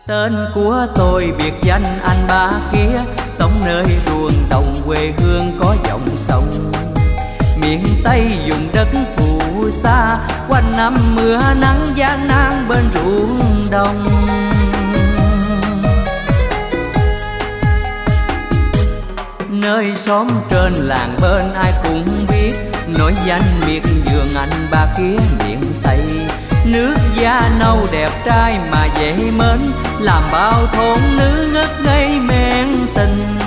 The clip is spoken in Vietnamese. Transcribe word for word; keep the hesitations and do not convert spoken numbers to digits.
Tên của tôi biệt danh anh ba kia, sống nơi ruộng đồng quê hương có dòng sông. Miền Tây vùng đất phù sa, quanh năm mưa nắng gian nan bên ruộng đồng. Nơi xóm trên làng bên ai cũng biết, nổi danh miệt vườn anh ba kia miền Tây. Nước da nâu đẹp trai mà dễ mến, làm bao thôn nữ ngất ngây men tình.